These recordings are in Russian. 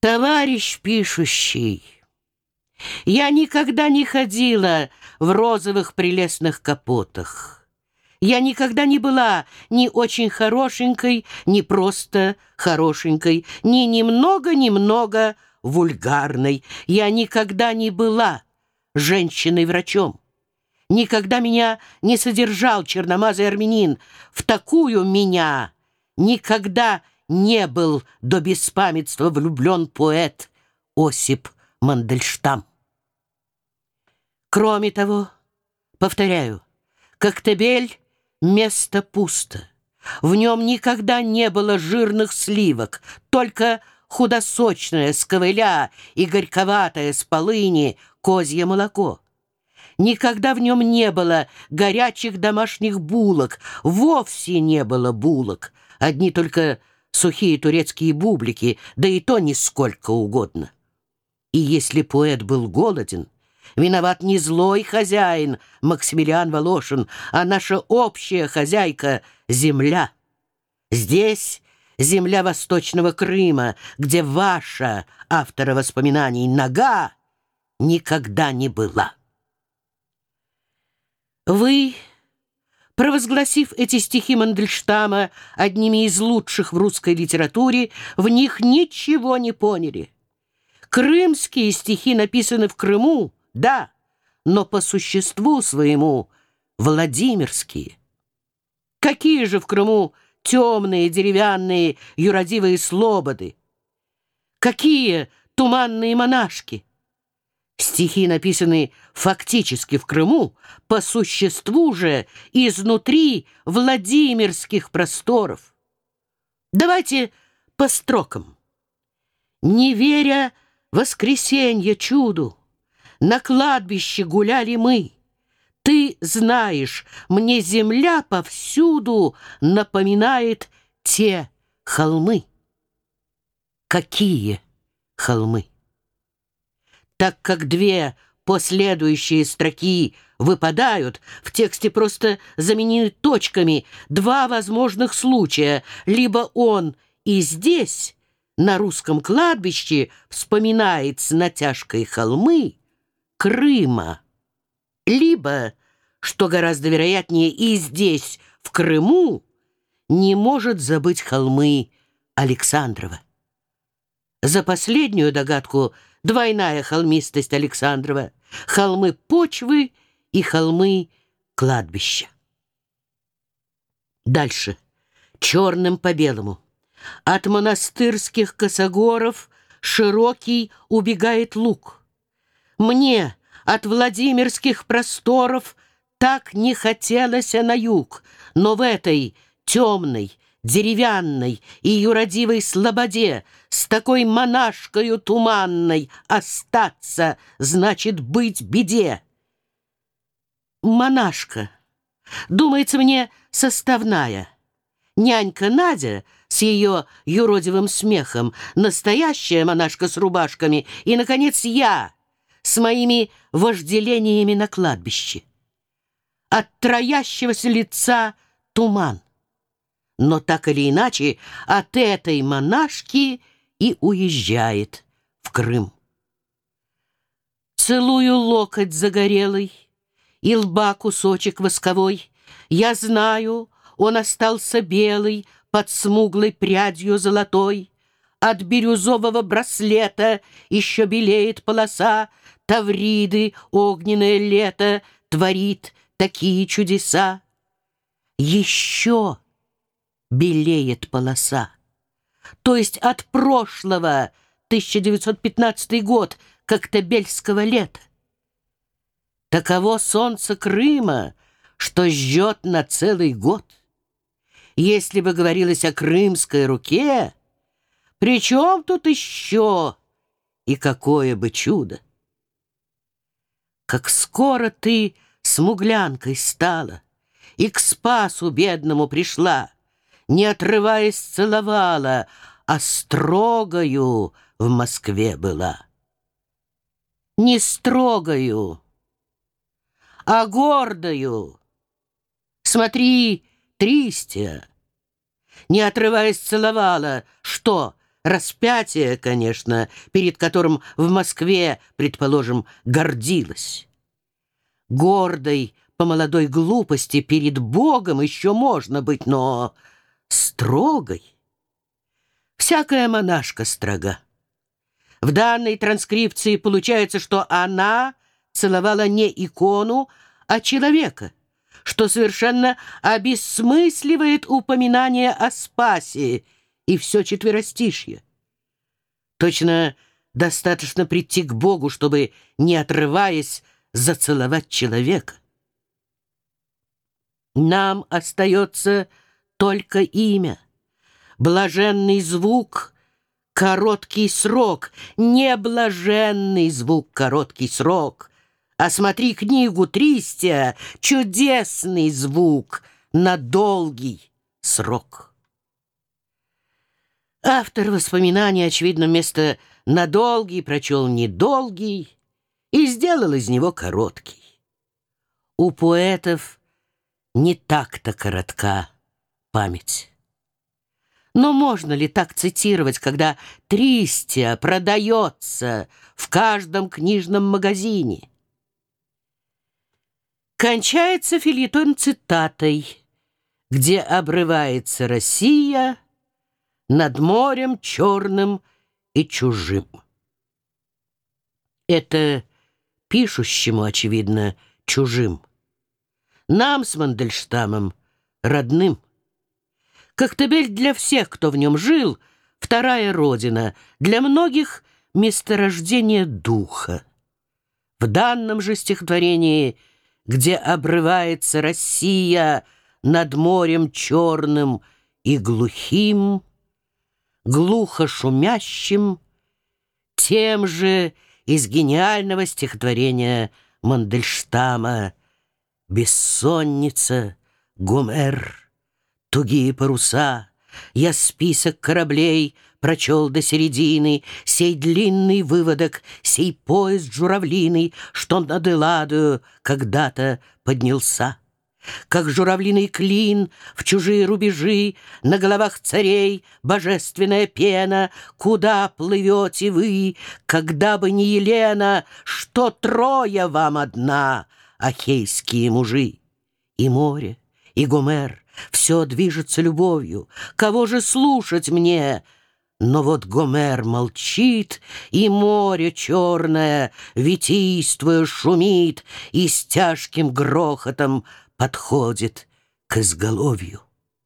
Товарищ пишущий, я никогда не ходила в розовых прелестных капотах. Я никогда не была ни очень хорошенькой, ни просто хорошенькой, ни немного вульгарной. Я никогда не была женщиной-врачом. Никогда меня не содержал черномазый армянин. В такую меня никогда не был до беспамятства влюблен поэт Осип Мандельштам. Кроме того, повторяю, Коктебель — место пусто. В нем никогда не было жирных сливок, только худосочное с ковыля и горьковатое с полыни козье молоко. Никогда в нем не было горячих домашних булок, вовсе не было булок, одни только сухие турецкие бублики, да и то не сколько угодно. И если поэт был голоден, виноват не злой хозяин Максимилиан Волошин, а наша общая хозяйка — земля. Здесь земля Восточного Крыма, где ваша, автора воспоминаний, нога никогда не была. Вы, провозгласив эти стихи Мандельштама одними из лучших в русской литературе, в них ничего не поняли. Крымские стихи написаны в Крыму, да, но по существу своему владимирские. Какие же в Крыму темные, деревянные, юродивые слободы? Какие туманные монашки? Стихи написаны фактически в Крыму, по существу же изнутри владимирских просторов. Давайте по строкам. Не веря воскресенье чуду, на кладбище гуляли мы. Ты знаешь, мне земля повсюду напоминает те холмы. Какие холмы? Так как две последующие строки выпадают, в тексте просто заменены точками два возможных случая. Либо он и здесь, на русском кладбище, вспоминает с натяжкой холмы Крыма, либо, что гораздо вероятнее, и здесь, в Крыму, не может забыть холмы Александрова. За последнюю догадку двойная холмистость Александрова, холмы почвы и холмы кладбища. Дальше, черным по белому. От монастырских косогоров широкий убегает луг. Мне от владимирских просторов так не хотелось на юг, но в этой темной, деревянной и юродивой слободе с такой монашкою туманной остаться значит быть беде. Монашка, думается мне, составная. Нянька Надя с ее юродивым смехом, настоящая монашка с рубашками и, наконец, я с моими вожделениями на кладбище. От троящегося лица туман. Но так или иначе от этой монашки и уезжает в Крым. Целую локоть загорелый и лба кусочек восковой. Я знаю, он остался белый под смуглой прядью золотой. От бирюзового браслета еще белеет полоса. Тавриды огненное лето творит такие чудеса. Еще белеет полоса. То есть от прошлого 1915 год коктебельского лета. Таково солнце Крыма, что жжет на целый год. Если бы говорилось о крымской руке, при чем тут еще и какое бы чудо? Как скоро ты смуглянкой стала и к Спасу бедному пришла, не отрываясь целовала, а строгою в Москве была. Не строгою, а гордою. Смотри, Тристия, не отрываясь целовала, что, распятие, конечно, перед которым в Москве, предположим, гордилась. Гордой по молодой глупости перед Богом еще можно быть, но строгой. Всякая монашка строга. В данной транскрипции получается, что она целовала не икону, а человека, что совершенно обесмысливает упоминание о Спасе и все четверостишье. Точно достаточно прийти к Богу, чтобы, не отрываясь, зацеловать человека. Нам остается только имя, блаженный звук, короткий срок, не блаженный звук, короткий срок. А смотри книгу Тристия, чудесный звук на долгий срок. Автор воспоминаний, очевидно, вместо «на долгий» прочел «недолгий» и сделал из него короткий. У поэтов не так-то коротка память. Но можно ли так цитировать, когда Тристия продается в каждом книжном магазине? Кончается фельетон цитатой, где обрывается Россия над морем черным и чужим. Это пишущему, очевидно, чужим. Нам с Мандельштамом родным. Коктебель для всех, кто в нем жил, вторая родина, для многих месторождение духа. В данном же стихотворении, где обрывается Россия над морем черным и глухим, глухо шумящим, тем же из гениального стихотворения Мандельштама «Бессонница», Гомер, тугие паруса, я список кораблей прочел до середины, сей длинный выводок, сей поезд журавлиный, что над Элладою когда-то поднялся. Как журавлиный клин в чужие рубежи, на головах царей божественная пена, куда плывете вы, когда бы не Елена, что Троя вам одна, ахейские мужи? И море, и Гомер, все движется любовью, кого же слушать мне? Но вот Гомер молчит, и море черное, витийствуя, шумит, и с тяжким грохотом подходит к изголовью.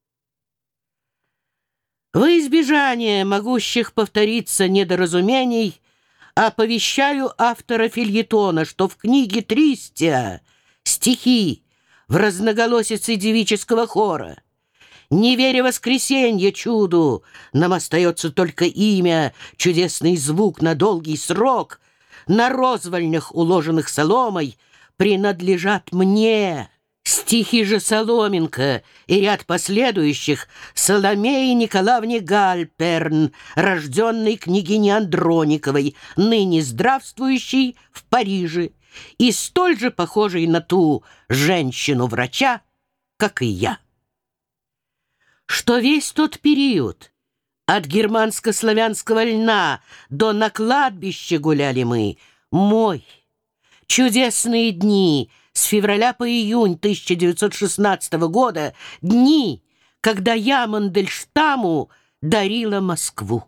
Во избежание могущих повториться недоразумений оповещаю автора фельетона, что в книге Тристия стихи в разноголосице девического хора. Не веря воскресенье чуду, нам остается только имя, чудесный звук на долгий срок, на розвальнях, уложенных соломой, принадлежат мне. Стихи же Соломенко и ряд последующих Соломеи Николаевне Гальперн, рожденной княгиней Андрониковой, ныне здравствующей в Париже, и столь же похожей на ту женщину-врача, как и я. Что весь тот период, от германско-славянского льна до на кладбище гуляли мы, мой, чудесные дни с февраля по июнь 1916 года, дни, когда я Мандельштаму дарила Москву.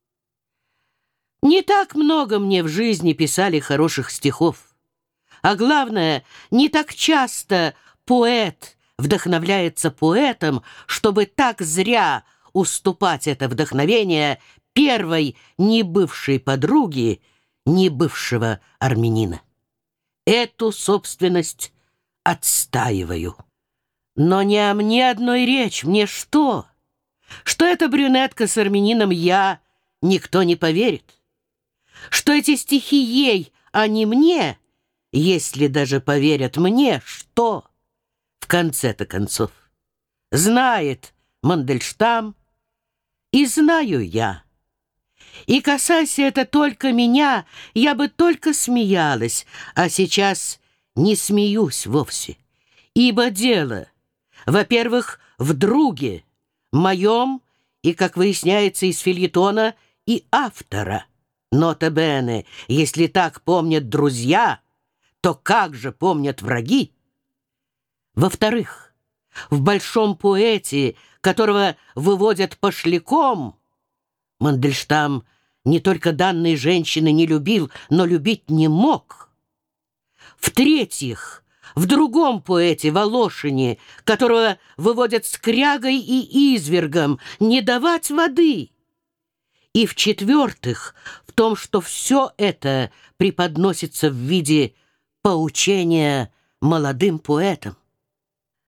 Не так много мне в жизни писали хороших стихов, а главное, не так часто поэт вдохновляется поэтом, чтобы так зря уступать это вдохновение первой небывшей подруге небывшего армянина. Эту собственность отстаиваю. Но не о мне одной речь. Мне что? Что эта брюнетка с армянином я, никто не поверит. Что эти стихи ей, а не мне, если даже поверят мне, что? В конце-то концов, знает Мандельштам, и знаю я. И касайся это только меня, я бы только смеялась, а сейчас не смеюсь вовсе. Ибо дело, во-первых, в друге, моем и, как выясняется из фельетона, и автора. Нота бене, если так помнят друзья, то как же помнят враги? Во-вторых, в большом поэте, которого выводят пошляком, Мандельштам не только данной женщины не любил, но любить не мог. В-третьих, в другом поэте, Волошине, которого выводят скрягой и извергом, не давать воды. И в-четвертых, в том, что все это преподносится в виде поучения молодым поэтам.